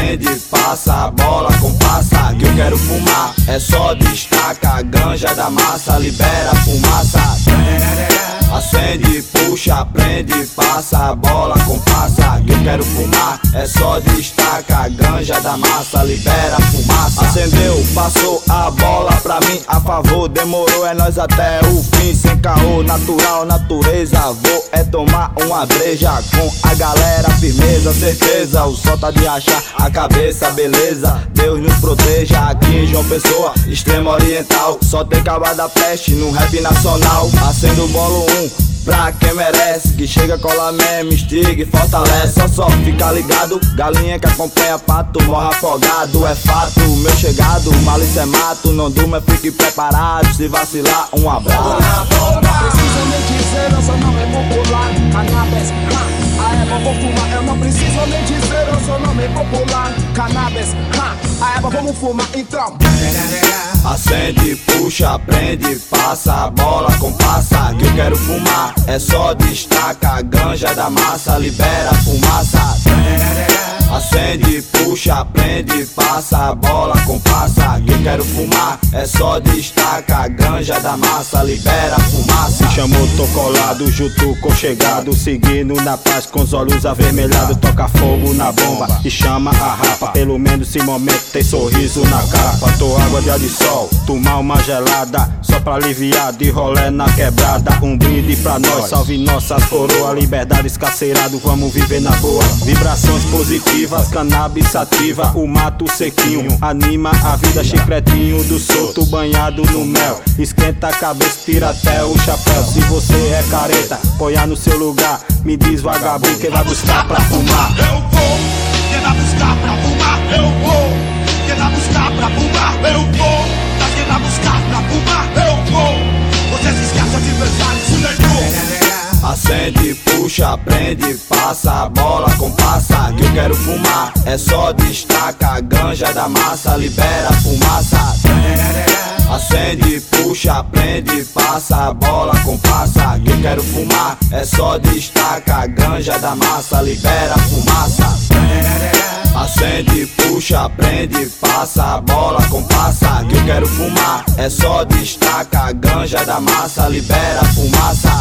prende, passa a bola com passa, que eu quero fumar. É só destaca a ganja da massa, libera a fumaça. Acende, puxa, prende, passa a bola com passa, que eu quero fumar. É só destaca a ganja da massa, libera a fumaça. Acendeu, passou a bola pra mim, a favor, demorou, é nós até o fim. Sem caô, natural, natureza, vou é tomar uma breja com a galera, firmeza, certeza. O sol tá de rachar a cabeça, beleza, Deus nos proteja. Aqui em João Pessoa, extremo oriental, só tem caba da peste no rap nacional. Acendo o bolo pra quem merece, que chega, cola meme, instiga e fortalece. Só fica ligado, galinha que acompanha pato, morre afogado, é fato, meu chegado, malícia é mato, não durma, fique preparado, se vacilar, um abraço. Preciso nem dizer, eu sou nome popular, cannabis, a erva vou fumar, eu não preciso nem dizer, eu sou nome popular, cannabis, a erva vamos fumar, então. Acende, puxa, prende, passa a bola com passa, que eu quero fumar. É só destaca a ganja da massa, libera a fumaça. Acende, puxa, prende, passa a bola com passa, que eu quero fumar. É só destaca a ganja da massa, libera a fumaça. Me chamou, tô colado, junto com chegado, seguindo na paz com os olhos avermelhados. Toca fogo na bomba e chama a rapa, pelo menos esse momento tem sorriso na capa. Tô água de sol, tomar uma gelada, só pra aliviar de rolé na quebrada. Um brinde pra nós, salve nossas coroas, liberdade escaceirado, vamos viver na boa. Vibrações positivas, cannabis ativa, o mato sequinho, anima a vida, chicletinho do solto, banhado no mel. Esquenta a cabeça, tira até o chapéu. Se você é careta, ponha no seu lugar, me diz vagabundo, quem vai buscar pra fumar? Eu vou, quem vai buscar pra fumar? Eu vou, quem vai buscar pra fumar? Eu vou, quem vai buscar pra fumar? Eu vou, vocês esquecem adversário, se negou. Acende, puxa, prende, passa a bola com passa, que eu quero fumar. É só destaca a ganja da massa, libera a fumaça. Acende, puxa, prende, passa a bola com passa, que eu quero fumar. É só destaca a ganja da massa, libera a fumaça. Acende, puxa, prende, passa a bola com passa, que eu quero fumar. É só destaca a ganja da massa, libera a fumaça.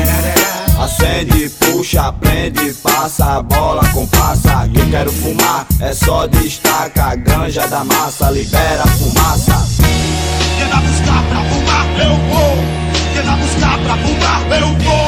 Acende, puxa, prende, passa a bola com passa, que eu quero fumar. É só destaca a ganja da massa, libera a fumaça. Quem vai buscar pra fumar? Eu vou, quem vai buscar pra fumar? Eu vou.